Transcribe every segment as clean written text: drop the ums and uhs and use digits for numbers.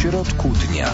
środku dnia.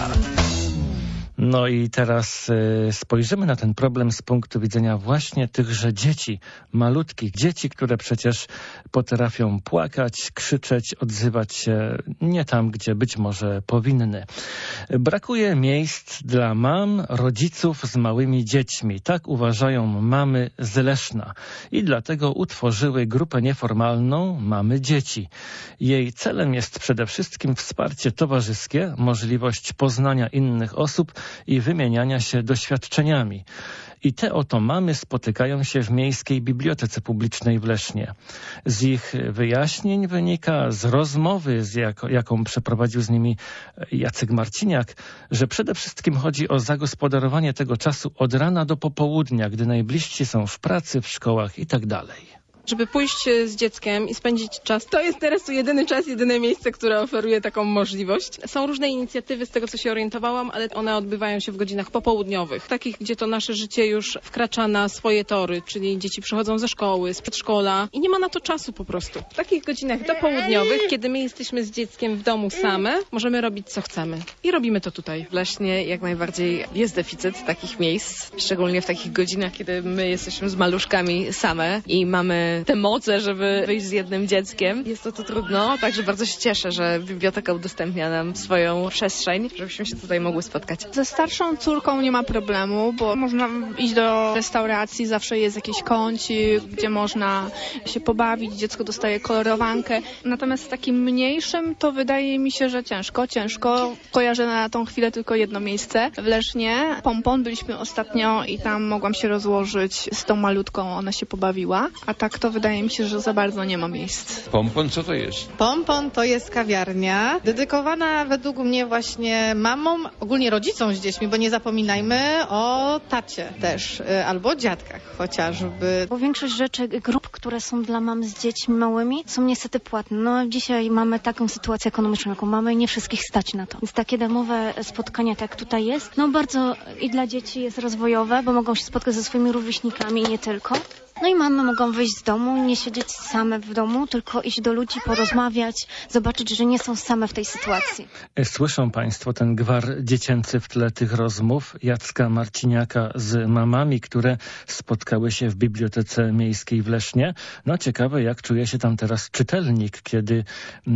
No i teraz spojrzymy na ten problem z punktu widzenia właśnie tychże dzieci, malutkich dzieci, które przecież potrafią płakać, krzyczeć, odzywać się nie tam, gdzie być może powinny. Brakuje miejsc dla mam, rodziców z małymi dziećmi. Tak uważają mamy z Leszna i dlatego utworzyły grupę nieformalną Mamy Dzieci. Jej celem jest przede wszystkim wsparcie towarzyskie, możliwość poznania innych osób i wymieniania się doświadczeniami. I te oto mamy spotykają się w Miejskiej Bibliotece Publicznej w Lesznie. Z ich wyjaśnień wynika, z rozmowy, jaką przeprowadził z nimi Jacek Marciniak, że przede wszystkim chodzi o zagospodarowanie tego czasu od rana do popołudnia, gdy najbliżsi są w pracy, w szkołach i tak dalej. Żeby pójść z dzieckiem i spędzić czas, to jest teraz jedyny czas, jedyne miejsce, które oferuje taką możliwość. Są różne inicjatywy, z tego co się orientowałam, ale one odbywają się w godzinach popołudniowych. Takich, gdzie to nasze życie już wkracza na swoje tory, czyli dzieci przychodzą ze szkoły, z przedszkola i nie ma na to czasu po prostu. W takich godzinach dopołudniowych, kiedy my jesteśmy z dzieckiem w domu same, możemy robić co chcemy. I robimy to tutaj. W Lesznie jak najbardziej jest deficyt takich miejsc, szczególnie w takich godzinach, kiedy my jesteśmy z maluszkami same i mamy te moce, żeby wyjść z jednym dzieckiem. Jest to trudno, także bardzo się cieszę, że biblioteka udostępnia nam swoją przestrzeń, żebyśmy się tutaj mogły spotkać. Ze starszą córką nie ma problemu, bo można iść do restauracji, zawsze jest jakiś kącik, gdzie można się pobawić, dziecko dostaje kolorowankę. Natomiast z takim mniejszym to wydaje mi się, że ciężko. Kojarzę na tą chwilę tylko jedno miejsce w Lesznie. Pompon, byliśmy ostatnio i tam mogłam się rozłożyć z tą malutką, ona się pobawiła, a tak to wydaje mi się, że za bardzo nie ma miejsc. Pompon, co to jest? Pompon to jest kawiarnia dedykowana według mnie właśnie mamom, ogólnie rodzicom z dziećmi, bo nie zapominajmy o tacie też, albo o dziadkach chociażby. Bo większość rzeczy, grup, które są dla mam z dziećmi małymi, są niestety płatne. No dzisiaj mamy taką sytuację ekonomiczną, jaką mamy i nie wszystkich stać na to. Więc takie domowe spotkania, tak jak tutaj jest, no bardzo i dla dzieci jest rozwojowe, bo mogą się spotkać ze swoimi rówieśnikami i nie tylko. No i mamy mogą wyjść z domu, nie siedzieć same w domu, tylko iść do ludzi, porozmawiać, zobaczyć, że nie są same w tej sytuacji. Słyszą Państwo ten gwar dziecięcy w tle tych rozmów Jacka Marciniaka z mamami, które spotkały się w Bibliotece Miejskiej w Lesznie. No ciekawe, jak czuje się tam teraz czytelnik, kiedy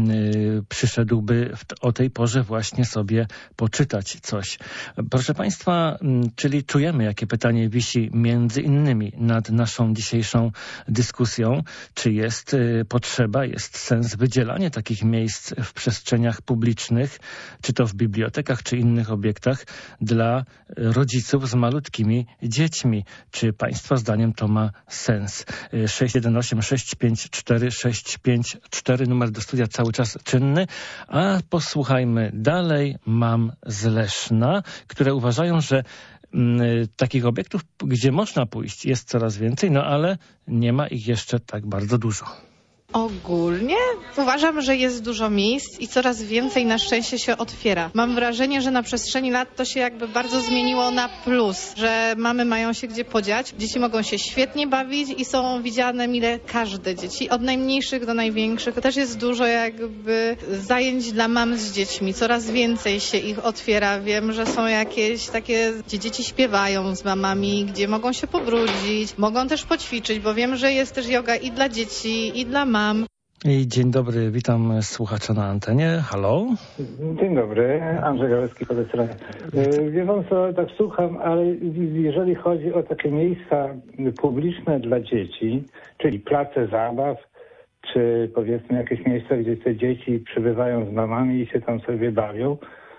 przyszedłby o tej porze właśnie sobie poczytać coś. Proszę Państwa, czyli czujemy, jakie pytanie wisi między innymi nad naszą dzisiejszą dyskusją, czy jest potrzeba, jest sens wydzielania takich miejsc w przestrzeniach publicznych, czy to w bibliotekach, czy innych obiektach dla rodziców z malutkimi dziećmi. Czy Państwa zdaniem to ma sens? 618 654 654, numer do studia cały czas czynny, a posłuchajmy dalej mam z Leszna, które uważają, że takich obiektów, gdzie można pójść, jest coraz więcej, no ale nie ma ich jeszcze tak bardzo dużo. Ogólnie uważam, że jest dużo miejsc i coraz więcej na szczęście się otwiera. Mam wrażenie, że na przestrzeni lat to się jakby bardzo zmieniło na plus, że mamy mają się gdzie podziać, dzieci mogą się świetnie bawić i są widziane mile każde dzieci, od najmniejszych do największych. Też jest dużo jakby zajęć dla mam z dziećmi, coraz więcej się ich otwiera. Wiem, że są jakieś takie, gdzie dzieci śpiewają z mamami, gdzie mogą się pobrudzić, mogą też poćwiczyć, bo wiem, że jest też joga i dla dzieci, i dla mam. I dzień dobry, witam słuchacza na antenie. Halo? Dzień dobry, Andrzej Gałecki po tej stronie. Wie pan co, tak słucham, ale jeżeli chodzi o takie miejsca publiczne dla dzieci, czyli place zabaw, czy powiedzmy jakieś miejsca, gdzie te dzieci przybywają z mamami i się tam sobie bawią,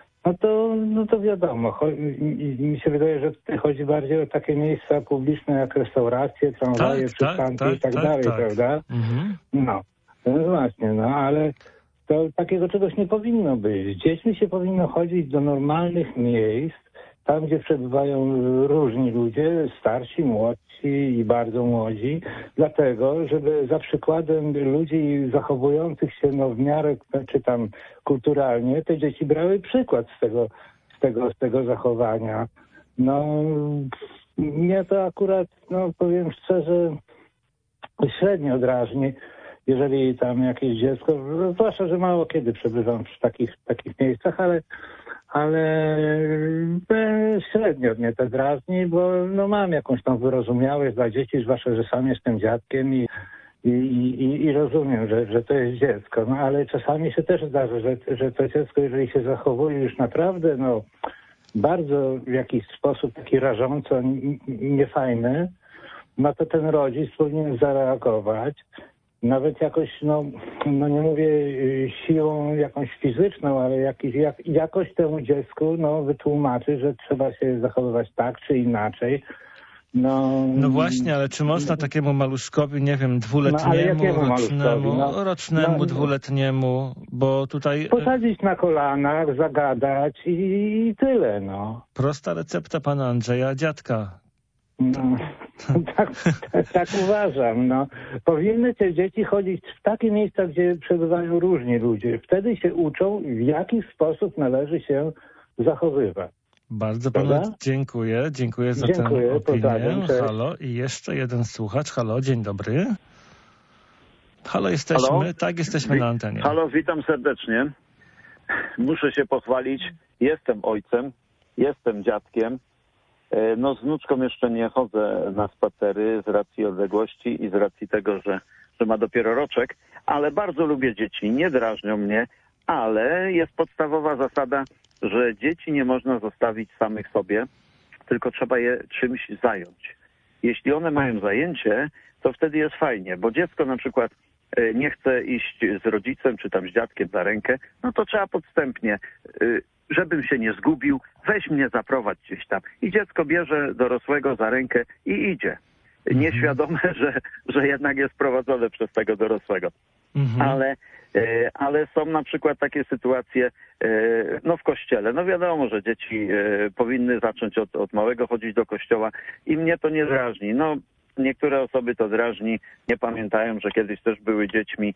no to wiadomo. Mi się wydaje, że tutaj chodzi bardziej o takie miejsca publiczne jak restauracje, tramwaje, przystanki i tak dalej, prawda? Mhm. No właśnie, ale to takiego czegoś nie powinno być. Z dziećmi się powinno chodzić do normalnych miejsc, tam gdzie przebywają różni ludzie, starsi, młodsi i bardzo młodzi, dlatego, żeby za przykładem ludzi zachowujących się w miarę, czy tam kulturalnie, te dzieci brały przykład z tego zachowania. Mnie to akurat, powiem szczerze, średnio drażni, jeżeli tam jakieś dziecko, zwłaszcza, że mało kiedy przebywam w takich miejscach, ale średnio mnie to drażni, bo no mam jakąś tam wyrozumiałość dla dzieci, zwłaszcza, że sam jestem dziadkiem i rozumiem, że to jest dziecko. No ale czasami się też zdarza, że to dziecko, jeżeli się zachowuje już naprawdę no bardzo w jakiś sposób taki rażąco niefajny, no to ten rodzic powinien zareagować. Nawet jakoś, no nie mówię siłą jakąś fizyczną, ale jakoś temu dziecku wytłumaczyć, że trzeba się zachowywać tak czy inaczej. No właśnie, ale czy można takiemu maluszkowi, nie wiem, dwuletniemu, rocznemu, dwuletniemu, bo tutaj... Posadzić na kolanach, zagadać i tyle, no. Prosta recepta pana Andrzeja, dziadka. No, tak uważam. No. Powinny te dzieci chodzić w takie miejsca, gdzie przebywają różni ludzie. Wtedy się uczą, w jaki sposób należy się zachowywać. Bardzo panu dziękuję. Dziękuję za tę opinię. Halo, i jeszcze jeden słuchacz. Halo, dzień dobry. Halo, jesteśmy? Halo? Tak, jesteśmy na antenie. Halo, witam serdecznie. Muszę się pochwalić. Jestem ojcem, jestem dziadkiem. No z wnuczką jeszcze nie chodzę na spacery z racji odległości i z racji tego, że ma dopiero roczek, ale bardzo lubię dzieci. Nie drażnią mnie, ale jest podstawowa zasada, że dzieci nie można zostawić samych sobie, tylko trzeba je czymś zająć. Jeśli one mają zajęcie, to wtedy jest fajnie, bo dziecko na przykład nie chce iść z rodzicem czy tam z dziadkiem za rękę, no to trzeba podstępnie, żebym się nie zgubił, weź mnie zaprowadź gdzieś tam. I dziecko bierze dorosłego za rękę i idzie. Nieświadome, że jednak jest prowadzone przez tego dorosłego. Ale są na przykład takie sytuacje no w kościele. No wiadomo, że dzieci powinny zacząć od małego chodzić do kościoła i mnie to nie drażni. No niektóre osoby to drażni, nie pamiętają, że kiedyś też były dziećmi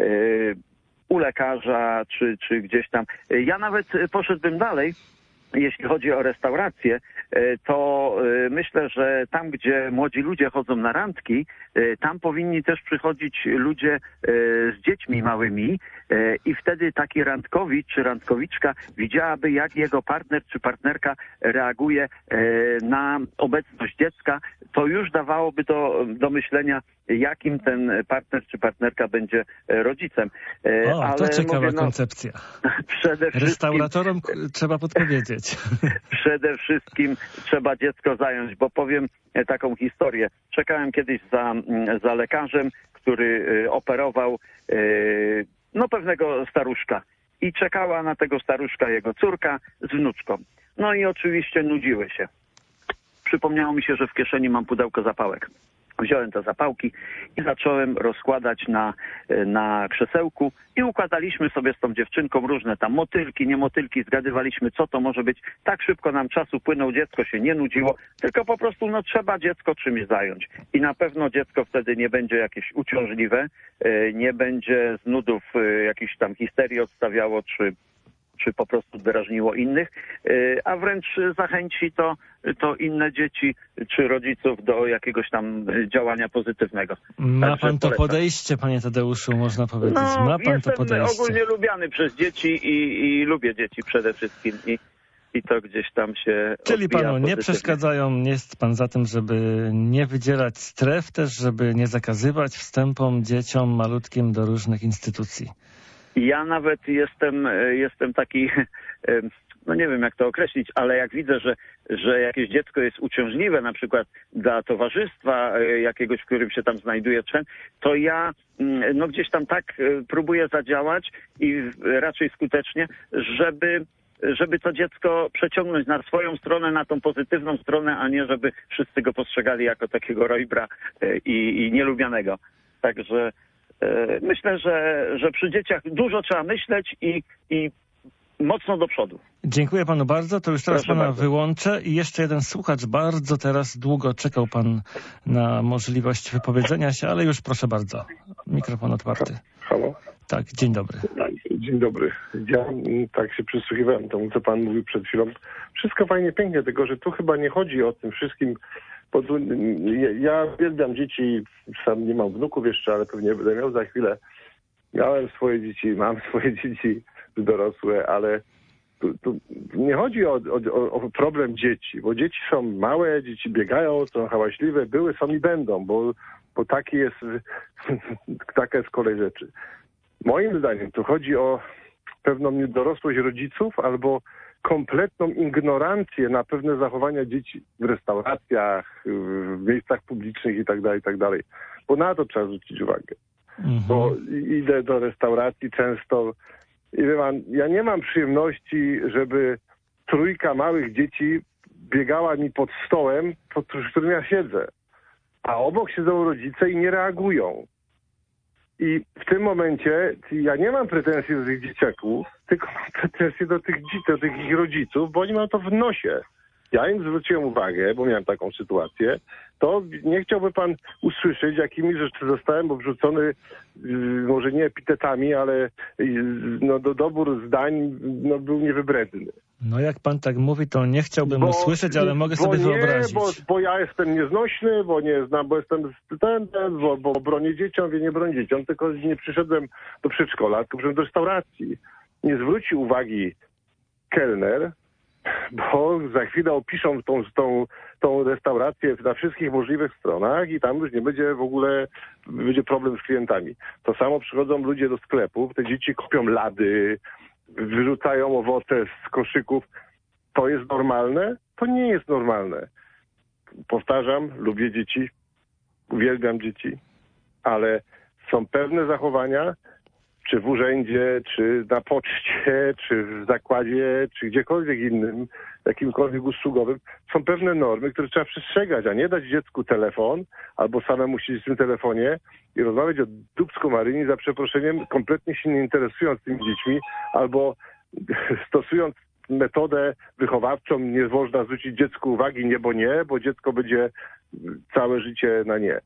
u lekarza czy gdzieś tam. Ja nawet poszedłbym dalej. Jeśli chodzi o restaurację, to myślę, że tam, gdzie młodzi ludzie chodzą na randki, tam powinni też przychodzić ludzie z dziećmi małymi i wtedy taki randkowicz czy randkowiczka widziałaby, jak jego partner czy partnerka reaguje na obecność dziecka. To już dawałoby do myślenia, jakim ten partner czy partnerka będzie rodzicem. Ale to ciekawa koncepcja. Restauratorom trzeba podpowiedzieć. Przede wszystkim trzeba dziecko zająć, bo powiem taką historię. Czekałem kiedyś za lekarzem, który operował pewnego staruszka. I czekała na tego staruszka jego córka z wnuczką. No i oczywiście nudziły się. Przypomniało mi się, że w kieszeni mam pudełko zapałek. Wziąłem te zapałki i zacząłem rozkładać na krzesełku i układaliśmy sobie z tą dziewczynką różne tam motylki, nie motylki, zgadywaliśmy, co to może być. Tak szybko nam czasu upłynął, dziecko się nie nudziło, tylko po prostu trzeba dziecko czymś zająć. I na pewno dziecko wtedy nie będzie jakieś uciążliwe, nie będzie z nudów jakichś tam histerii odstawiało, czy po prostu drażniło innych, a wręcz zachęci to inne dzieci czy rodziców do jakiegoś tam działania pozytywnego. Ma pan to podejście, panie Tadeuszu, można powiedzieć. Ma pan to podejście. Jestem ogólnie lubiany przez dzieci i lubię dzieci przede wszystkim i to gdzieś tam się Czyli panu nie przeszkadzają, nie jest pan za tym, żeby nie wydzielać stref też, żeby nie zakazywać wstępom dzieciom malutkim do różnych instytucji. Ja nawet jestem taki, no nie wiem jak to określić, ale jak widzę, że jakieś dziecko jest uciążliwe, na przykład dla towarzystwa jakiegoś, w którym się tam znajduje to ja gdzieś tam tak próbuję zadziałać i raczej skutecznie, żeby to dziecko przeciągnąć na swoją stronę, na tą pozytywną stronę, a nie żeby wszyscy go postrzegali jako takiego rojbra i nielubianego. Także myślę, że przy dzieciach dużo trzeba myśleć i mocno do przodu. Dziękuję panu bardzo. To już teraz pana wyłączę. I jeszcze jeden słuchacz. Bardzo teraz długo czekał pan na możliwość wypowiedzenia się, ale już proszę bardzo. Mikrofon otwarty. Halo? Tak, dzień dobry. Dzień dobry. Ja tak się przysłuchiwałem temu, co pan mówił przed chwilą. Wszystko fajnie, pięknie, tylko że tu chyba nie chodzi o tym wszystkim. Ja uwielbiam dzieci, sam nie mam wnuków jeszcze, ale pewnie będę miał za chwilę. Miałem swoje dzieci, mam swoje dzieci dorosłe, ale tu nie chodzi o problem dzieci, bo dzieci są małe, dzieci biegają, są hałaśliwe, były, są i będą, bo taka jest kolej rzeczy. Moim zdaniem tu chodzi o pewną niedorosłość rodziców albo kompletną ignorancję na pewne zachowania dzieci w restauracjach, w miejscach publicznych i tak dalej. Bo na to trzeba zwrócić uwagę. Bo idę do restauracji często i wie pan, ja nie mam przyjemności, żeby trójka małych dzieci biegała mi pod stołem, pod którym ja siedzę. A obok siedzą rodzice i nie reagują. I w tym momencie ja nie mam pretensji do tych dzieciaków, tylko mam pretensje do tych ich rodziców, bo oni mają to w nosie. Ja im zwróciłem uwagę, bo miałem taką sytuację, to nie chciałby pan usłyszeć, jakimi rzeczy zostałem obrzucony, może nie epitetami, ale dobór zdań był niewybredny. No jak pan tak mówi, to nie chciałbym usłyszeć, ale mogę sobie wyobrazić. Bo ja jestem nieznośny, bo nie znam, bo jestem bo bronię dzieciom, nie bronię dzieciom, tylko nie przyszedłem do przedszkola, tylko przyszedłem do restauracji. Nie zwrócił uwagi kelner, bo za chwilę opiszą tą restaurację na wszystkich możliwych stronach i tam już nie będzie w ogóle, będzie problem z klientami. To samo przychodzą ludzie do sklepów, te dzieci kupią lady, wyrzucają owoce z koszyków. To jest normalne? To nie jest normalne. Powtarzam, lubię dzieci, uwielbiam dzieci, ale są pewne zachowania, czy w urzędzie, czy na poczcie, czy w zakładzie, czy gdziekolwiek innym, jakimkolwiek usługowym, są pewne normy, które trzeba przestrzegać, a nie dać dziecku telefon, albo samemu siedzieć w tym telefonie i rozmawiać o dupsku Maryni, za przeproszeniem, kompletnie się nie interesując tymi dziećmi, albo stosując metodę wychowawczą, nie można zwrócić dziecku uwagi, nie, bo dziecko będzie całe życie na nie.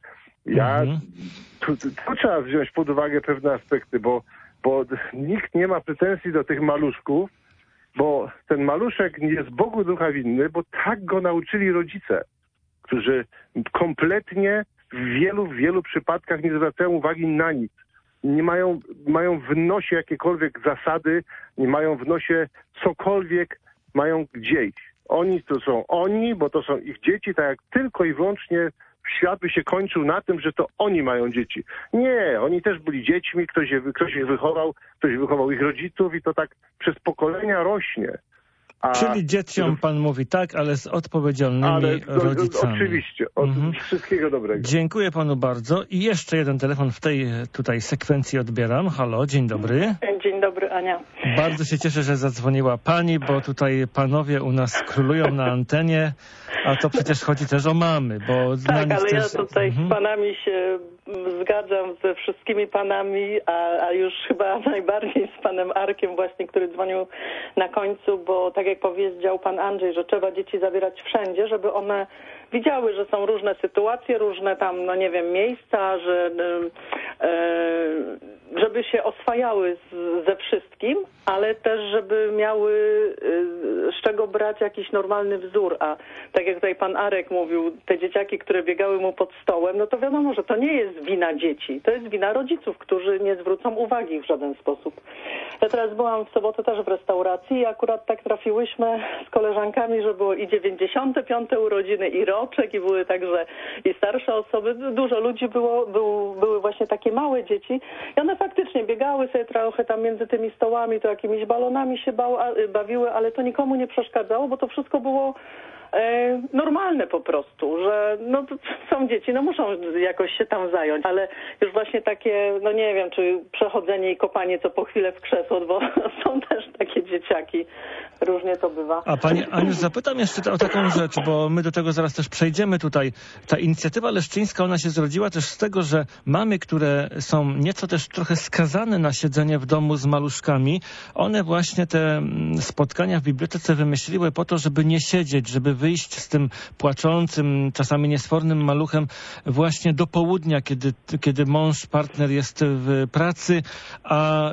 Tu trzeba wziąć pod uwagę pewne aspekty, bo nikt nie ma pretensji do tych maluszków, bo ten maluszek jest Bogu ducha winny, bo tak go nauczyli rodzice, którzy kompletnie w wielu przypadkach nie zwracają uwagi na nic. Nie mają w nosie jakiekolwiek zasady, nie mają w nosie cokolwiek, mają gdzieś. Oni to są oni, bo to są ich dzieci, tak jak tylko i wyłącznie świat by się kończył na tym, że to oni mają dzieci. Nie, oni też byli dziećmi, ktoś ich wychował, ktoś wychował ich rodziców i to tak przez pokolenia rośnie. Czyli dzieciom pan mówi tak, ale z odpowiedzialnymi rodzicami. Oczywiście. Wszystkiego dobrego. Dziękuję panu bardzo. I jeszcze jeden telefon w tej tutaj sekwencji odbieram. Halo, dzień dobry. Dzień dobry, Ania. Bardzo się cieszę, że zadzwoniła pani, bo tutaj panowie u nas królują na antenie, a to przecież chodzi też o mamy, bo tak, ale ja tutaj z panami się zgadzam, ze wszystkimi panami, a już chyba najbardziej z panem Arkiem właśnie, który dzwonił na końcu, bo tak jak powiedział pan Andrzej, że trzeba dzieci zabierać wszędzie, żeby one widziały, że są różne sytuacje, różne tam, miejsca, żeby się oswajały ze wszystkim, ale też, żeby miały z czego brać jakiś normalny wzór. A tak jak tutaj pan Arek mówił, te dzieciaki, które biegały mu pod stołem, no to wiadomo, że to nie jest wina dzieci, to jest wina rodziców, którzy nie zwrócą uwagi w żaden sposób. Ja teraz byłam w sobotę też w restauracji i akurat tak trafiłyśmy z koleżankami, że było i 95. urodziny, i roczek, i były także i starsze osoby. Dużo ludzi były właśnie takie małe dzieci i one faktycznie biegały sobie trochę tam między tymi stołami, to jakimiś balonami się bawiły, ale to nikomu nie przeszkadzało, bo to wszystko było normalne po prostu, że są dzieci, muszą jakoś się tam zająć, ale już właśnie takie, nie wiem, czy przechodzenie i kopanie co po chwilę w krzesło, bo są też takie dzieciaki. Różnie to bywa. A pani Aniu, zapytam jeszcze o taką rzecz, bo my do tego zaraz też przejdziemy tutaj. Ta inicjatywa leszczyńska, ona się zrodziła też z tego, że mamy, które są nieco też trochę skazane na siedzenie w domu z maluszkami, one właśnie te spotkania w bibliotece wymyśliły po to, żeby nie siedzieć, żeby wyjść z tym płaczącym, czasami niesfornym maluchem właśnie do południa, kiedy mąż, partner jest w pracy, a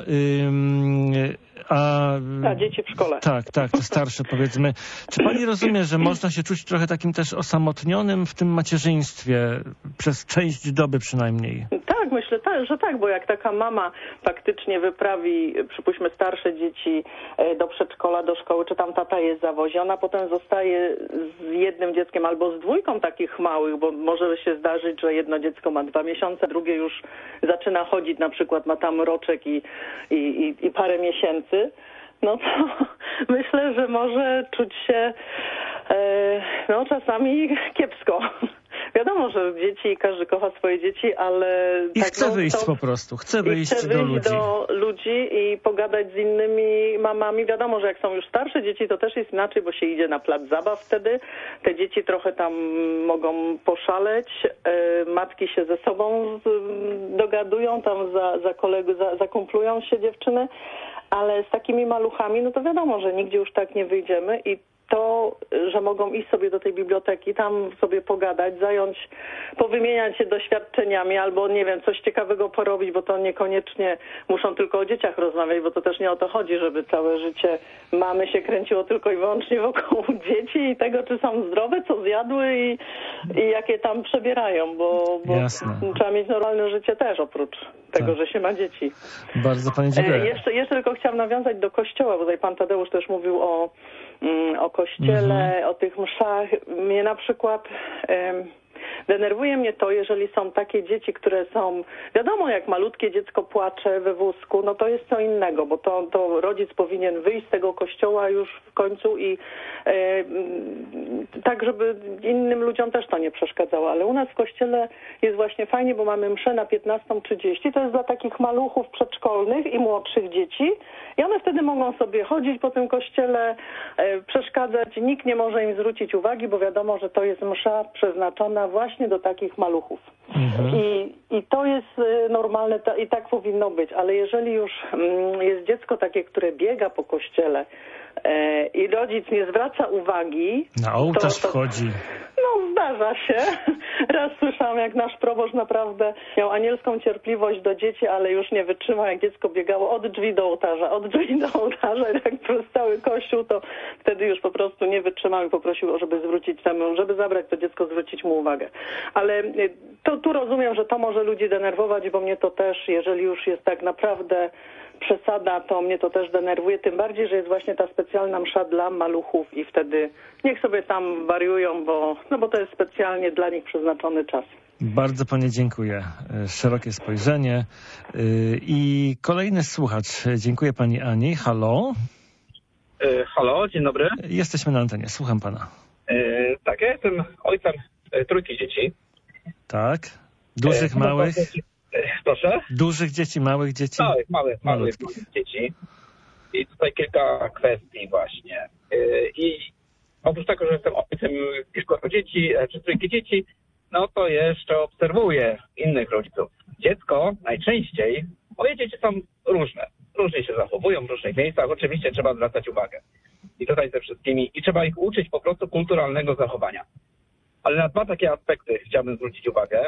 dzieci w szkole. Tak, te starsze powiedzmy. Czy pani rozumie, że można się czuć trochę takim też osamotnionym w tym macierzyństwie przez część doby przynajmniej? Tak, myślę że tak, bo jak taka mama faktycznie wyprawi, przypuśćmy, starsze dzieci do przedszkola, do szkoły, czy tam tata je zawozi, ona potem zostaje z jednym dzieckiem albo z dwójką takich małych, bo może się zdarzyć, że jedno dziecko ma 2 miesiące, drugie już zaczyna chodzić, na przykład ma tam roczek i parę miesięcy, no to myślę, że może czuć się czasami kiepsko. Wiadomo, że dzieci, każdy kocha swoje dzieci, ale... I chce wyjść po prostu, chce wyjść do ludzi i pogadać z innymi mamami. Wiadomo, że jak są już starsze dzieci, to też jest inaczej, bo się idzie na plac zabaw wtedy. Te dzieci trochę tam mogą poszaleć, matki się ze sobą dogadują, tam zakumplują się dziewczyny, ale z takimi maluchami, no to wiadomo, że nigdzie już tak nie wyjdziemy i to, że mogą iść sobie do tej biblioteki, tam sobie pogadać, powymieniać się doświadczeniami albo, nie wiem, coś ciekawego porobić, bo to niekoniecznie muszą tylko o dzieciach rozmawiać, bo to też nie o to chodzi, żeby całe życie mamy się kręciło tylko i wyłącznie wokół dzieci i tego, czy są zdrowe, co zjadły i jakie tam przebierają, bo trzeba mieć normalne życie też oprócz tego, że się ma dzieci. Bardzo pani dziękuję. Jeszcze tylko chciałam nawiązać do kościoła, bo tutaj pan Tadeusz też mówił o kościele, o tych mszach. Mnie na przykład denerwuje mnie to, jeżeli są takie dzieci, które są, wiadomo, jak malutkie dziecko płacze we wózku, no to jest co innego, bo to rodzic powinien wyjść z tego kościoła już w końcu i tak, żeby innym ludziom też to nie przeszkadzało. Ale u nas w kościele jest właśnie fajnie, bo mamy mszę na 15:30. To jest dla takich maluchów przedszkolnych i młodszych dzieci i one wtedy mogą sobie chodzić po tym kościele, przeszkadzać. Nikt nie może im zwrócić uwagi, bo wiadomo, że to jest msza przeznaczona właśnie do takich maluchów. I to jest normalne i tak powinno być. Ale jeżeli już jest dziecko takie, które biega po kościele i rodzic nie zwraca uwagi... Na ołtarz wchodzi. No, zdarza się. Raz słyszałam, jak nasz proboszcz naprawdę miał anielską cierpliwość do dzieci, ale już nie wytrzymał, jak dziecko biegało od drzwi do ołtarza i tak przez cały kościół, to wtedy już po prostu nie wytrzymał i poprosił, żeby zabrać to dziecko, zwrócić mu uwagę. Ale tu rozumiem, że to może ludzi denerwować, bo mnie to też, jeżeli już jest tak naprawdę przesada, to mnie to też denerwuje, tym bardziej, że jest właśnie ta specjalna msza dla maluchów i wtedy niech sobie tam wariują, bo to jest specjalnie dla nich przeznaczony czas. Bardzo pani dziękuję. Szerokie spojrzenie. I kolejny słuchacz. Dziękuję pani Ani. Halo? Halo, dzień dobry. Jesteśmy na antenie. Słucham pana. Tak, ja jestem ojcem 3 dzieci. Tak? Dużych, małych? Proszę? Dużych dzieci, małych dzieci? Małych dzieci. I tutaj kilka kwestii właśnie. I oprócz tego, że jestem ojcem 5 dzieci, czy 3 dzieci, no to jeszcze obserwuję innych rodziców. Dziecko najczęściej, moje dzieci są różne. Różnie się zachowują w różnych miejscach. Oczywiście trzeba zwracać uwagę. I tutaj ze wszystkimi. I trzeba ich uczyć po prostu kulturalnego zachowania. Ale na 2 takie aspekty chciałbym zwrócić uwagę.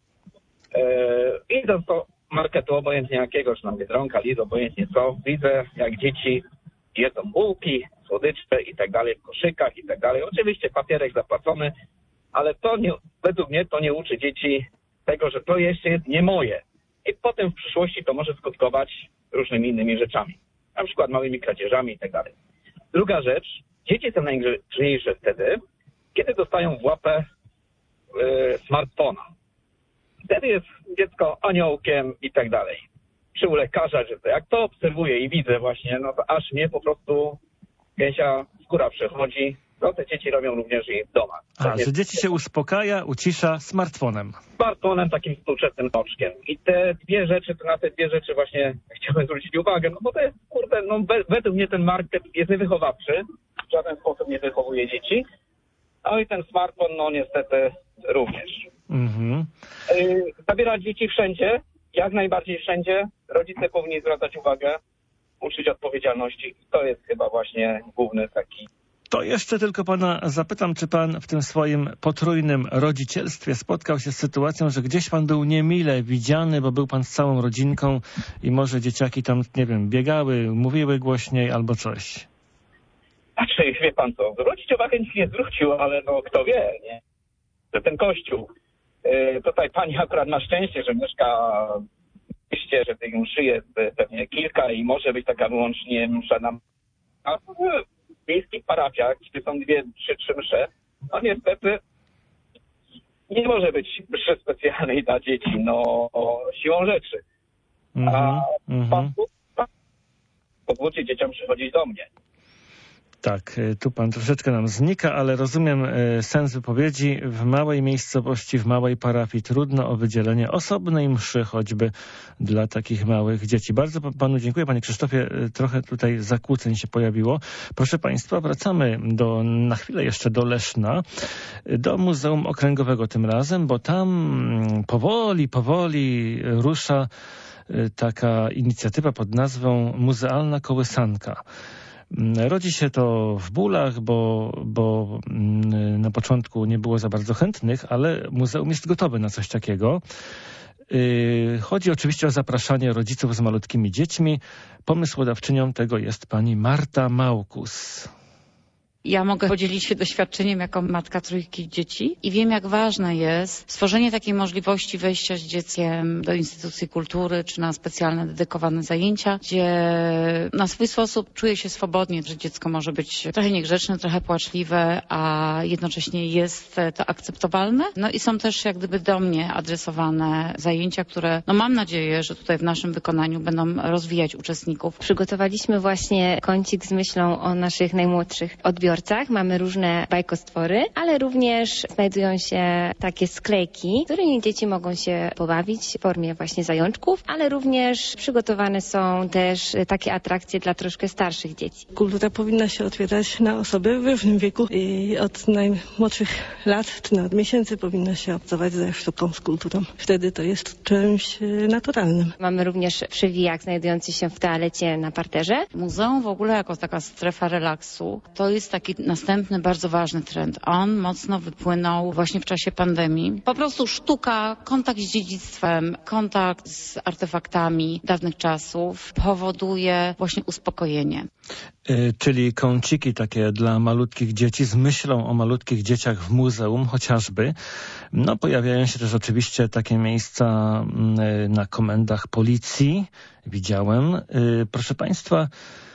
Idąc do marketu, obojętnie jakiegoś, na Biedronka, Lidl, obojętnie co, widzę, jak dzieci jedzą bułki, słodycze i tak dalej w koszykach i tak dalej. Oczywiście papierek zapłacony, ale to nie, według mnie to nie uczy dzieci tego, że to jeszcze jest nie moje. I potem w przyszłości to może skutkować różnymi innymi rzeczami. Na przykład małymi kradzieżami i tak dalej. Druga rzecz, dzieci są najgrzeczniejsze wtedy, kiedy dostają w łapę smartfona. Wtedy jest dziecko aniołkiem i tak dalej. Czy u lekarza, że to jak to obserwuję i widzę właśnie, no to aż mnie po prostu gęsia skóra przechodzi. No te dzieci robią również i w domach. Że dzieci się uspokaja, ucisza smartfonem. Smartfonem, takim współczesnym oczkiem. I na te dwie rzeczy właśnie chciałem zwrócić uwagę, no bo to jest, kurde, no według mnie ten market jest niewychowawczy. W żaden sposób nie wychowuje dzieci. No i ten smartfon, no niestety również. Zabierać dzieci wszędzie, jak najbardziej wszędzie. Rodzice powinni zwracać uwagę, uczyć odpowiedzialności. To jest chyba właśnie główny taki. To jeszcze tylko pana zapytam, czy pan w tym swoim potrójnym rodzicielstwie spotkał się z sytuacją, że gdzieś pan był niemile widziany, bo był pan z całą rodzinką i może dzieciaki tam, nie wiem, biegały, mówiły głośniej albo coś? Znaczy, wie pan co, zwrócić uwagę nikt nie zwrócił, ale no kto wie, nie? Że ten kościół. Tutaj pani akurat ma szczęście, że mieszka że tych mszy jest pewnie kilka i może być taka wyłącznie msza na... A w miejskich parafiach, gdzie są 2, 3 msze, no niestety nie może być mszy specjalnej dla dzieci, siłą rzeczy. A pozwólcie dzieciom przychodzić do mnie. Tak, tu pan troszeczkę nam znika, ale rozumiem sens wypowiedzi. W małej miejscowości, w małej parafii trudno o wydzielenie osobnej mszy choćby dla takich małych dzieci. Bardzo panu dziękuję, panie Krzysztofie. Trochę tutaj zakłóceń się pojawiło. Proszę państwa, wracamy na chwilę jeszcze do Leszna, do Muzeum Okręgowego tym razem, bo tam powoli rusza taka inicjatywa pod nazwą Muzealna Kołysanka. Rodzi się to w bólach, bo na początku nie było za bardzo chętnych, ale muzeum jest gotowe na coś takiego. Chodzi oczywiście o zapraszanie rodziców z malutkimi dziećmi. Pomysłodawczynią tego jest pani Marta Małkus. Ja mogę podzielić się doświadczeniem jako matka 3 dzieci i wiem, jak ważne jest stworzenie takiej możliwości wejścia z dzieckiem do instytucji kultury czy na specjalne, dedykowane zajęcia, gdzie na swój sposób czuje się swobodnie, że dziecko może być trochę niegrzeczne, trochę płaczliwe, a jednocześnie jest to akceptowalne. No i są też jak gdyby do mnie adresowane zajęcia, które mam nadzieję, że tutaj w naszym wykonaniu będą rozwijać uczestników. Przygotowaliśmy właśnie kącik z myślą o naszych najmłodszych odbiorcach. Mamy różne bajkostwory, ale również znajdują się takie sklejki, którymi dzieci mogą się pobawić w formie właśnie zajączków, ale również przygotowane są też takie atrakcje dla troszkę starszych dzieci. Kultura powinna się otwierać na osoby w różnym wieku i od najmłodszych lat czy nawet miesięcy powinna się obcować ze sztuką, z kulturą. Wtedy to jest czymś naturalnym. Mamy również przewijak znajdujący się w toalecie na parterze. Muzeum w ogóle jako taka strefa relaksu to jest taki następny bardzo ważny trend. On mocno wypłynął właśnie w czasie pandemii. Po prostu sztuka, kontakt z dziedzictwem, kontakt z artefaktami dawnych czasów powoduje właśnie uspokojenie. Czyli kąciki takie dla malutkich dzieci z myślą o malutkich dzieciach w muzeum chociażby. Pojawiają się też oczywiście takie miejsca na komendach policji. Widziałem. Proszę państwa,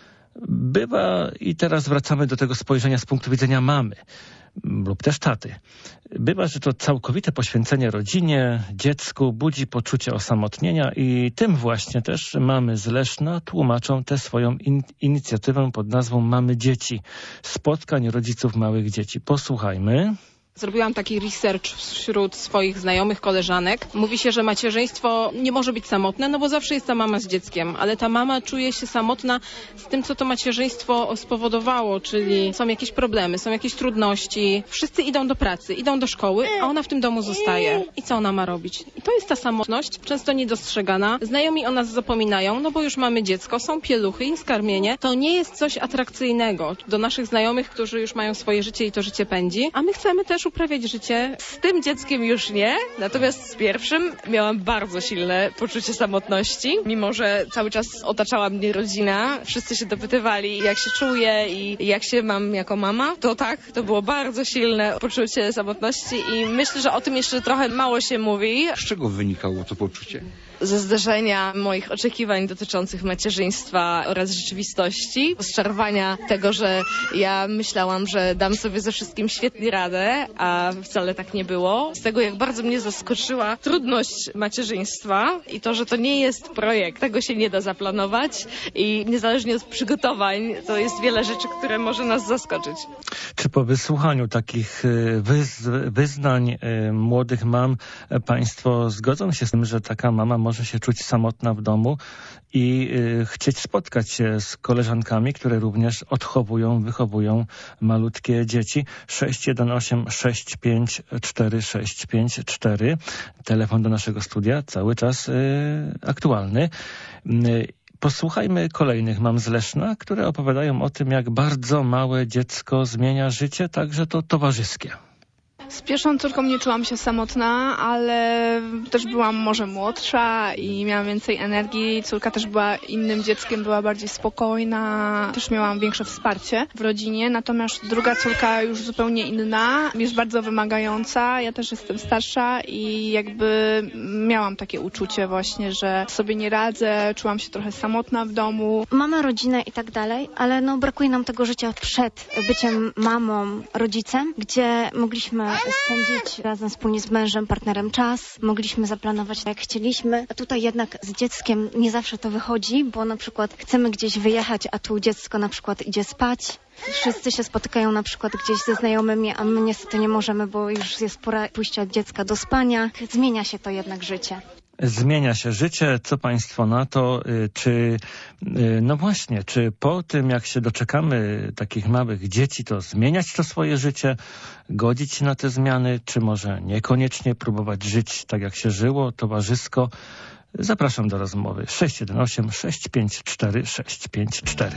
bywa, i teraz wracamy do tego spojrzenia z punktu widzenia mamy lub też taty. Bywa, że to całkowite poświęcenie rodzinie, dziecku budzi poczucie osamotnienia i tym właśnie też mamy z Leszna tłumaczą tę swoją inicjatywę pod nazwą Mamy Dzieci. Spotkań rodziców małych dzieci. Posłuchajmy. Zrobiłam taki research wśród swoich znajomych, koleżanek. Mówi się, że macierzyństwo nie może być samotne, bo zawsze jest ta mama z dzieckiem, ale ta mama czuje się samotna z tym, co to macierzyństwo spowodowało, czyli są jakieś problemy, są jakieś trudności. Wszyscy idą do pracy, idą do szkoły, a ona w tym domu zostaje. I co ona ma robić? I to jest ta samotność, często niedostrzegana. Znajomi o nas zapominają, bo już mamy dziecko, są pieluchy i skarmienie. To nie jest coś atrakcyjnego do naszych znajomych, którzy już mają swoje życie i to życie pędzi, a my chcemy też uprawiać życie. Z tym dzieckiem już nie, natomiast z pierwszym miałam bardzo silne poczucie samotności, mimo że cały czas otaczała mnie rodzina. Wszyscy się dopytywali, jak się czuję i jak się mam jako mama. To tak, to było bardzo silne poczucie samotności i myślę, że o tym jeszcze trochę mało się mówi. Z czego wynikało to poczucie? Ze zderzenia moich oczekiwań dotyczących macierzyństwa oraz rzeczywistości, rozczarowania tego, że ja myślałam, że dam sobie ze wszystkim świetnie radę, a wcale tak nie było. Z tego, jak bardzo mnie zaskoczyła trudność macierzyństwa i to, że to nie jest projekt, tego się nie da zaplanować i niezależnie od przygotowań, to jest wiele rzeczy, które może nas zaskoczyć. Czy po wysłuchaniu takich wyznań młodych mam państwo zgodzą się z tym, że taka mama może się czuć samotna w domu i chcieć spotkać się z koleżankami, które również wychowują malutkie dzieci? 618654654. Telefon do naszego studia cały czas aktualny. Posłuchajmy kolejnych mam z Leszna, które opowiadają o tym, jak bardzo małe dziecko zmienia życie, także to towarzyskie. Z pierwszą córką nie czułam się samotna, ale też byłam może młodsza i miałam więcej energii. Córka też była innym dzieckiem, była bardziej spokojna. Też miałam większe wsparcie w rodzinie, natomiast druga córka już zupełnie inna, jest bardzo wymagająca. Ja też jestem starsza i jakby miałam takie uczucie właśnie, że sobie nie radzę, czułam się trochę samotna w domu. Mamy rodzinę i tak dalej, ale no brakuje nam tego życia przed byciem mamą, rodzicem, gdzie mogliśmy spędzić razem wspólnie z mężem, partnerem czas, mogliśmy zaplanować jak chcieliśmy, a tutaj jednak z dzieckiem nie zawsze to wychodzi, bo na przykład chcemy gdzieś wyjechać, a tu dziecko na przykład idzie spać. Wszyscy się spotykają na przykład gdzieś ze znajomymi, a my niestety nie możemy, bo już jest pora pójścia dziecka do spania. Zmienia się to jednak życie. Zmienia się życie. Co państwo na to? No właśnie, czy po tym, jak się doczekamy takich małych dzieci, to zmieniać to swoje życie, godzić się na te zmiany, czy może niekoniecznie próbować żyć tak, jak się żyło, towarzysko? Zapraszam do rozmowy. 618 654 654.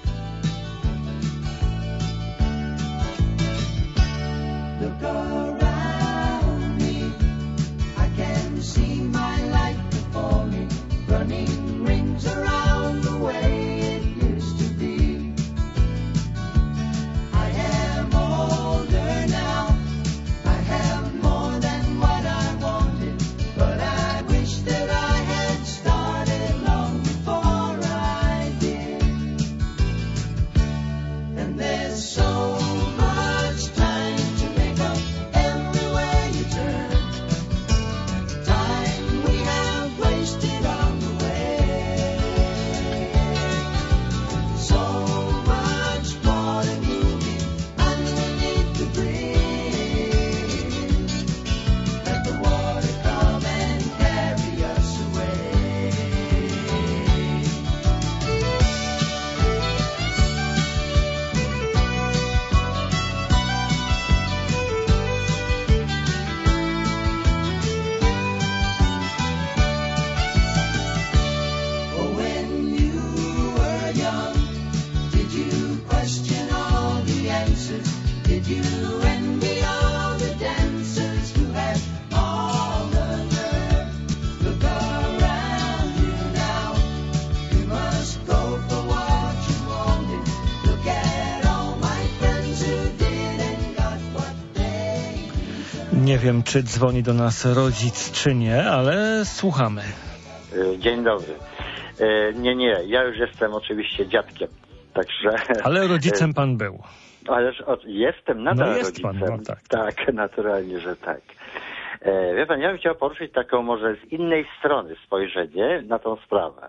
Nie wiem, czy dzwoni do nas rodzic, czy nie, ale słuchamy. Dzień dobry. Nie, ja już jestem oczywiście dziadkiem, także... Ale rodzicem pan był. Ależ jestem nadal jest rodzicem. Pan, no tak. Tak, naturalnie, że tak. Wie pan, ja bym chciał poruszyć taką może z innej strony spojrzenie na tą sprawę.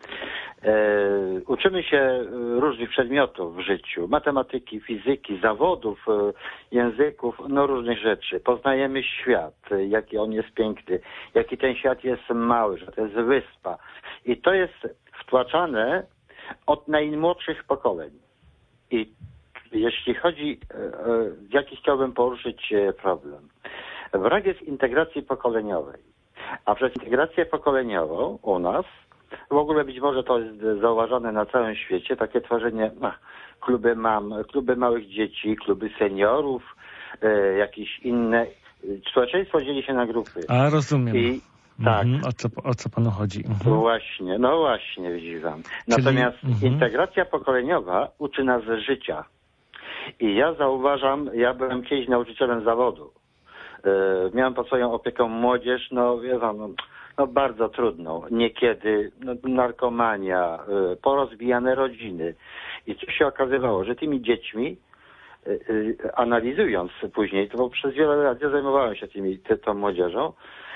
Uczymy się różnych przedmiotów w życiu, matematyki, fizyki, zawodów, języków, no różnych rzeczy. Poznajemy świat, jaki on jest piękny, jaki ten świat jest mały, że to jest wyspa. I to jest wtłaczane od najmłodszych pokoleń. I jeśli chodzi, jaki chciałbym poruszyć problem. Brak jest integracji pokoleniowej. A przez integrację pokoleniową u nas, w ogóle być może to jest zauważone na całym świecie, takie tworzenie kluby mam, kluby małych dzieci, kluby seniorów, jakieś inne. Społeczeństwo dzieli się na grupy. A rozumiem. I tak. O co panu chodzi? Właśnie, no właśnie, widzi pan. Natomiast integracja pokoleniowa uczy nas życia. I ja zauważam, ja byłem kiedyś nauczycielem zawodu. Miałem pod swoją opieką młodzież, no wie pan, no bardzo trudną. Niekiedy narkomania, porozbijane rodziny. I co się okazywało, że tymi dziećmi, analizując później, to bo przez wiele lat ja zajmowałem się tą młodzieżą,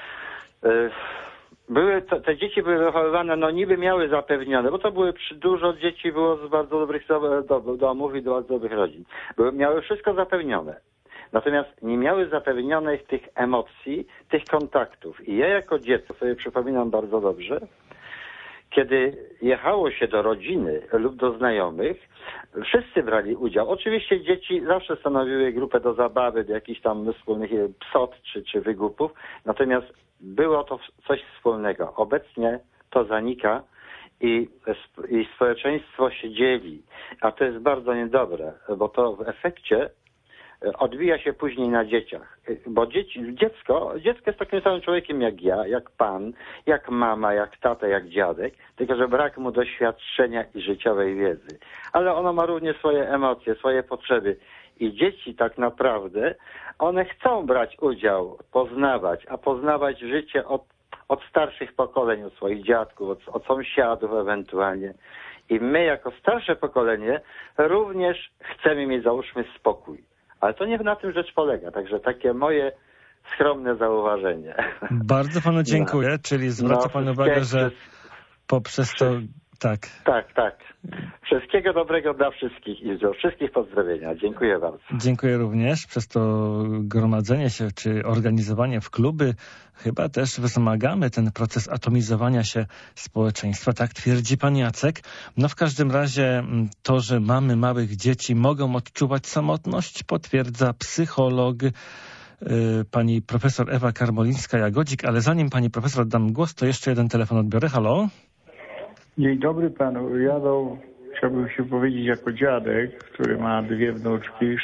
te dzieci były wychowywane, no niby miały zapewnione, bo to były dużo dzieci było z bardzo dobrych domów i z bardzo dobrych rodzin. Miały wszystko zapewnione. Natomiast nie miały zapewnionych tych emocji, tych kontaktów. I ja jako dziecko sobie przypominam bardzo dobrze, kiedy jechało się do rodziny lub do znajomych, wszyscy brali udział. Oczywiście dzieci zawsze stanowiły grupę do zabawy, do jakichś tam wspólnych psot czy wygłupów, natomiast było to coś wspólnego. Obecnie to zanika i społeczeństwo się dzieli, a to jest bardzo niedobre, bo to w efekcie odbija się później na dzieciach. Bo dziecko jest takim samym człowiekiem jak ja, jak pan, jak mama, jak tata, jak dziadek, tylko że brak mu doświadczenia i życiowej wiedzy. Ale ono ma również swoje emocje, swoje potrzeby. I dzieci tak naprawdę, one chcą brać udział, poznawać, a poznawać życie od starszych pokoleń, od swoich dziadków, od sąsiadów ewentualnie. I my jako starsze pokolenie również chcemy mieć, załóżmy, spokój. Ale to nie na tym rzecz polega. Także takie moje skromne zauważenie. Bardzo panu dziękuję, czyli zwraca pan uwagę, że poprzez to... Tak. Wszystkiego dobrego dla wszystkich i do wszystkich pozdrowienia. Dziękuję bardzo. Dziękuję również. Przez to gromadzenie się czy organizowanie w kluby chyba też wzmagamy ten proces atomizowania się społeczeństwa. Tak twierdzi pan Jacek. No w każdym razie to, że mamy małych dzieci mogą odczuwać samotność, potwierdza psycholog pani profesor Ewa Karmolińska-Jagodzik. Ale zanim pani profesor oddam głos, to jeszcze jeden telefon odbiorę. Halo? Dzień dobry panu. Chciałbym się powiedzieć jako dziadek, który ma dwie wnuczki,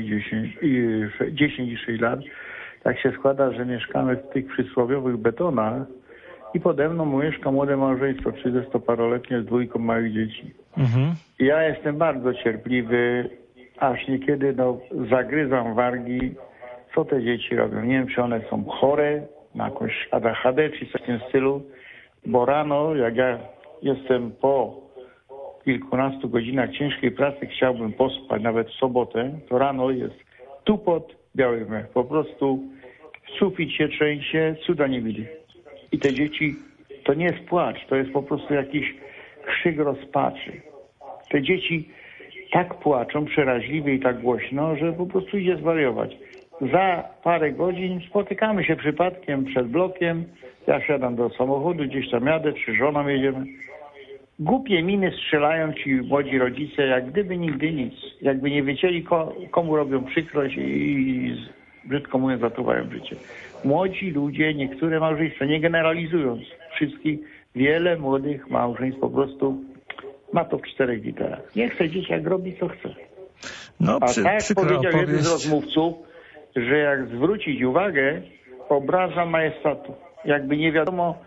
10 i 6 lat. Tak się składa, że mieszkamy w tych przysłowiowych betonach i pode mną mieszka młode małżeństwo, 30-paroletnie z dwójką małych dzieci. Ja jestem bardzo cierpliwy, aż niekiedy zagryzam wargi, co te dzieci robią. Nie wiem, czy one są chore na jakąś ADHD, czy coś w tym stylu, bo rano, jak ja jestem po kilkunastu godzinach ciężkiej pracy, chciałbym pospać, nawet w sobotę, to rano jest tupot, biały mech. Po prostu sufit się trzęsie, cuda nie widzi. I te dzieci, to nie jest płacz, to jest po prostu jakiś krzyk rozpaczy. Te dzieci tak płaczą przeraźliwie i tak głośno, że po prostu idzie zwariować. Za parę godzin spotykamy się przypadkiem przed blokiem, ja siadam do samochodu, gdzieś tam jadę, czy żoną jedziemy. Głupie miny strzelają ci młodzi rodzice, jak gdyby nigdy nic. Jakby nie wiedzieli, komu robią przykrość i brzydko mówiąc, zatruwają życie. Młodzi ludzie, niektóre małżeństwa, nie generalizując wszystkich, wiele młodych małżeństw po prostu ma to w 4 literach. Nie chce dzieciak robi, co chce. A tak powiedział jeden z rozmówców, że jak zwrócić uwagę, obraza majestatu. Jakby nie wiadomo,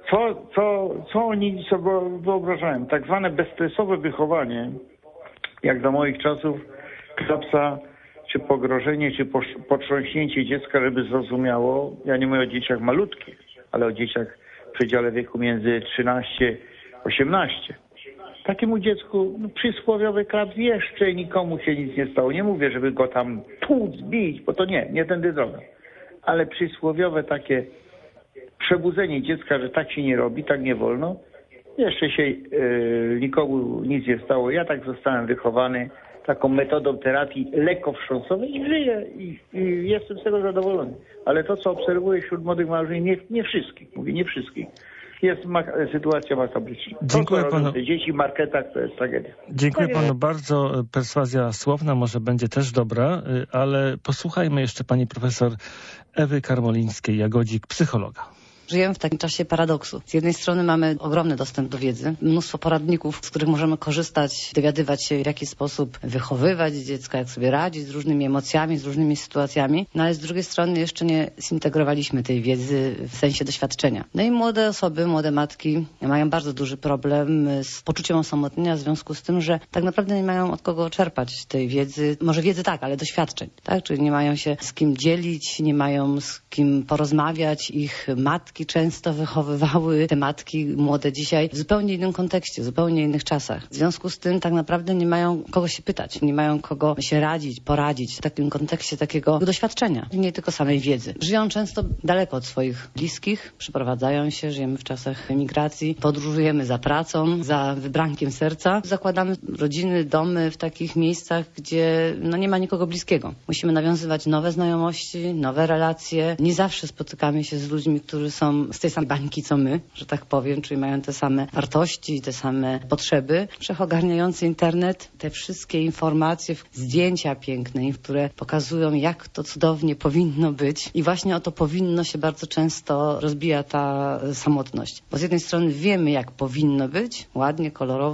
co oni sobie wyobrażają. Tak zwane bezstresowe wychowanie, jak za moich czasów, klapsa, czy pogrożenie, czy potrząśnięcie dziecka, żeby zrozumiało. Ja nie mówię o dzieciach malutkich, ale o dzieciach w przedziale wieku między 13-18. Takiemu dziecku przysłowiowy klaps jeszcze nikomu się nic nie stało. Nie mówię, żeby go tam tłuc, bić, bo to nie tędy droga. Ale przysłowiowe takie przebudzenie dziecka, że tak się nie robi, tak nie wolno. Jeszcze się nikomu nic nie stało. Ja tak zostałem wychowany taką metodą terapii lekko-wstrząsowej i żyję i jestem z tego zadowolony. Ale to, co obserwuję wśród młodych małżeństw, nie wszystkich, mówię nie wszystkich, jest sytuacja makabryczna. Dziękuję panu. Te dzieci w marketach to jest tragedia. Dziękuję panu bardzo. Perswazja słowna może będzie też dobra, ale posłuchajmy jeszcze pani profesor Ewy Karmolińskiej-Jagodzik, psychologa. Żyjemy w takim czasie paradoksu. Z jednej strony mamy ogromny dostęp do wiedzy, mnóstwo poradników, z których możemy korzystać, dowiadywać się, w jaki sposób wychowywać dziecka, jak sobie radzić z różnymi emocjami, z różnymi sytuacjami, no ale z drugiej strony jeszcze nie zintegrowaliśmy tej wiedzy w sensie doświadczenia. No i młode osoby, młode matki mają bardzo duży problem z poczuciem osamotnienia w związku z tym, że tak naprawdę nie mają od kogo czerpać tej wiedzy, może wiedzy tak, ale doświadczeń, tak? Czyli nie mają się z kim dzielić, nie mają z kim porozmawiać, ich matki często wychowywały te matki młode dzisiaj w zupełnie innym kontekście, w zupełnie innych czasach. W związku z tym tak naprawdę nie mają kogo się pytać, nie mają kogo się radzić, poradzić w takim kontekście takiego doświadczenia, nie tylko samej wiedzy. Żyją często daleko od swoich bliskich, przyprowadzają się, żyjemy w czasach emigracji, podróżujemy za pracą, za wybrankiem serca, zakładamy rodziny, domy w takich miejscach, gdzie nie ma nikogo bliskiego. Musimy nawiązywać nowe znajomości, nowe relacje. Nie zawsze spotykamy się z ludźmi, którzy są z tej samej bańki co my, że tak powiem, czyli mają te same wartości, te same potrzeby. Wszechogarniający internet, te wszystkie informacje, zdjęcia piękne, które pokazują, jak to cudownie powinno być. I właśnie o to powinno się bardzo często rozbija ta samotność. Bo z jednej strony wiemy, jak powinno być, ładnie, kolorowo,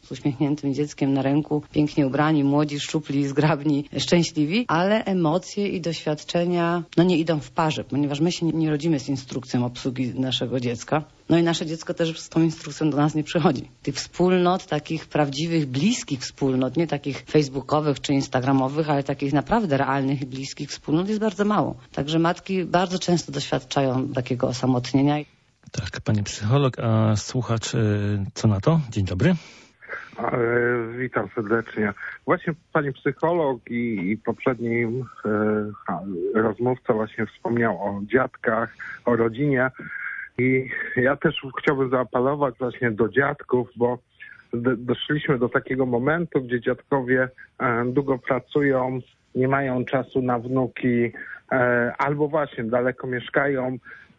z uśmiechniętym dzieckiem na ręku, pięknie ubrani, młodzi, szczupli, zgrabni, szczęśliwi, ale emocje i doświadczenia nie idą w parze, ponieważ my się nie rodzimy z instrukcją obsługi naszego dziecka. No i nasze dziecko też z tą instrukcją do nas nie przychodzi. Tych wspólnot, takich prawdziwych, bliskich wspólnot, nie takich facebookowych czy instagramowych, ale takich naprawdę realnych i bliskich wspólnot jest bardzo mało. Także matki bardzo często doświadczają takiego osamotnienia. Tak, pani psycholog, a słuchacz co na to? Dzień dobry. Witam serdecznie. Właśnie pani psycholog i poprzedni rozmówca właśnie wspomniał o dziadkach, o rodzinie. I ja też chciałbym zaapelować właśnie do dziadków, bo doszliśmy do takiego momentu, gdzie dziadkowie długo pracują, nie mają czasu na wnuki, albo właśnie daleko mieszkają.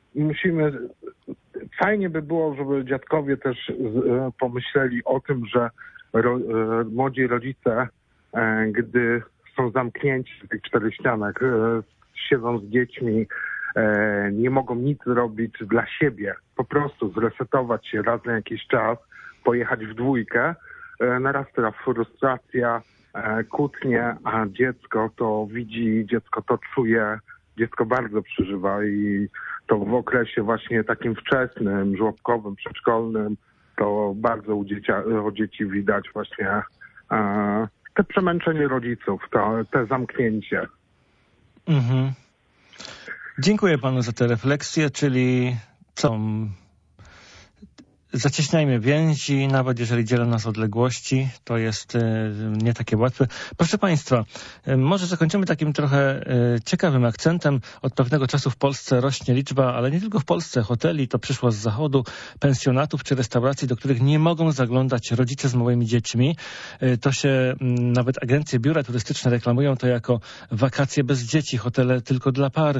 Fajnie by było, żeby dziadkowie też pomyśleli o tym, że młodzi rodzice, gdy są zamknięci w tych 4 ścianach, siedzą z dziećmi, nie mogą nic zrobić dla siebie, po prostu zresetować się raz na jakiś czas, pojechać w dwójkę, narasta frustracja, kłótnie, a dziecko to widzi, dziecko to czuje, dziecko bardzo przeżywa i to w okresie właśnie takim wczesnym, żłobkowym, przedszkolnym, to bardzo u dzieci widać właśnie te przemęczenie rodziców, te zamknięcie. Mhm. Dziękuję panu za tę refleksję, czyli co? Zacieśniajmy więzi, nawet jeżeli dzielą nas odległości, to jest nie takie łatwe. Proszę państwa, może zakończymy takim trochę ciekawym akcentem. Od pewnego czasu w Polsce rośnie liczba, ale nie tylko w Polsce, hoteli, to przyszło z zachodu, pensjonatów czy restauracji, do których nie mogą zaglądać rodzice z małymi dziećmi. To się nawet agencje, biura turystyczne reklamują to jako wakacje bez dzieci, hotele tylko dla par,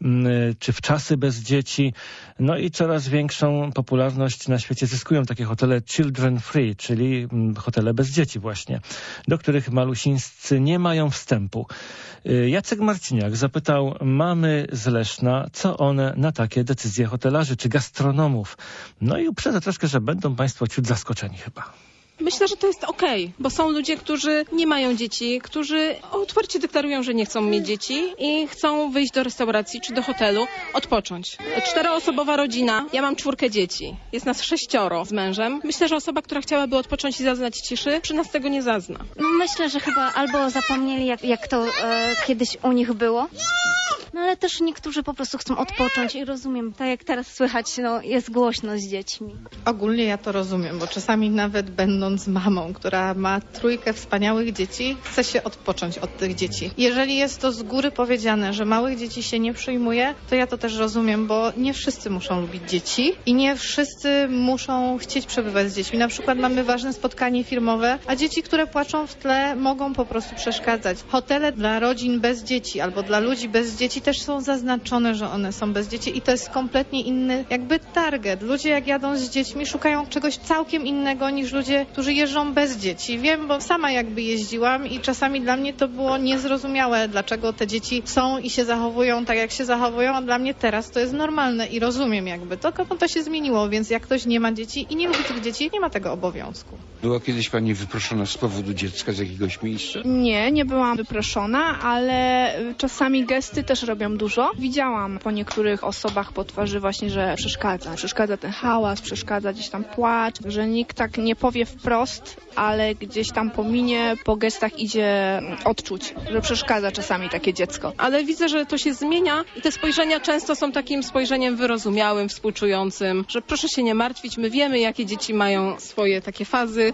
czy wczasy bez dzieci. No i coraz większą popularność na świecie zyskują takie hotele children free, czyli hotele bez dzieci właśnie, do których malusińscy nie mają wstępu. Jacek Marciniak zapytał mamy z Leszna, co one na takie decyzje hotelarzy czy gastronomów. No i uprzedzę troszkę, że będą państwo ciut zaskoczeni chyba. Myślę, że to jest okej, bo są ludzie, którzy nie mają dzieci, którzy otwarcie deklarują, że nie chcą mieć dzieci i chcą wyjść do restauracji czy do hotelu, odpocząć. 4-osobowa rodzina, ja mam 4 dzieci, jest nas 6 z mężem. Myślę, że osoba, która chciałaby odpocząć i zaznać ciszy, przy nas tego nie zazna. Myślę, że chyba albo zapomnieli, jak to kiedyś u nich było. No ale też niektórzy po prostu chcą odpocząć i rozumiem, tak jak teraz słychać, jest głośno z dziećmi. Ogólnie ja to rozumiem, bo czasami nawet będąc mamą, która ma 3 wspaniałych dzieci, chce się odpocząć od tych dzieci. Jeżeli jest to z góry powiedziane, że małych dzieci się nie przyjmuje, to ja to też rozumiem, bo nie wszyscy muszą lubić dzieci i nie wszyscy muszą chcieć przebywać z dziećmi. Na przykład mamy ważne spotkanie firmowe, a dzieci, które płaczą w tle, mogą po prostu przeszkadzać. Hotele dla rodzin bez dzieci albo dla ludzi bez dzieci też są zaznaczone, że one są bez dzieci i to jest kompletnie inny jakby target. Ludzie jak jadą z dziećmi szukają czegoś całkiem innego niż ludzie, którzy jeżdżą bez dzieci. Wiem, bo sama jakby jeździłam i czasami dla mnie to było niezrozumiałe, dlaczego te dzieci są i się zachowują tak, jak się zachowują, a dla mnie teraz to jest normalne i rozumiem jakby. Tylko to się zmieniło, więc jak ktoś nie ma dzieci i nie lubi tych dzieci, nie ma tego obowiązku. Była kiedyś pani wyproszona z powodu dziecka z jakiegoś miejsca? Nie byłam wyproszona, ale czasami gesty też robią dużo. Widziałam po niektórych osobach po twarzy właśnie, że przeszkadza ten hałas, przeszkadza gdzieś tam płacz, że nikt tak nie powie wprost, ale gdzieś tam pominie, po gestach idzie odczuć, że przeszkadza czasami takie dziecko. Ale widzę, że to się zmienia i te spojrzenia często są takim spojrzeniem wyrozumiałym, współczującym, że proszę się nie martwić, my wiemy, jakie dzieci mają swoje takie fazy.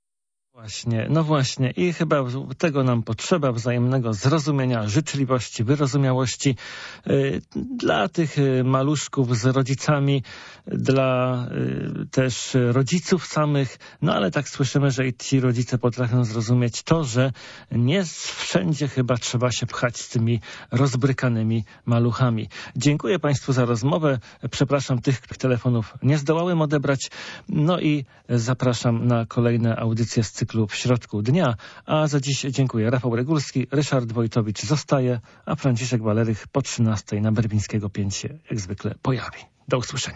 Właśnie i chyba tego nam potrzeba, wzajemnego zrozumienia, życzliwości, wyrozumiałości dla tych maluszków z rodzicami, dla też rodziców samych, no ale tak słyszymy, że i ci rodzice potrafią zrozumieć to, że nie wszędzie chyba trzeba się pchać z tymi rozbrykanymi maluchami. Dziękuję państwu za rozmowę, przepraszam tych, których telefonów nie zdołałem odebrać, no i zapraszam na kolejne audycje z cyklu W środku dnia, a za dziś dziękuję. Rafał Regulski, Ryszard Wojtowicz zostaje, a Franciszek Walerych po 13 na Berwińskiego 5 się jak zwykle pojawi. Do usłyszenia.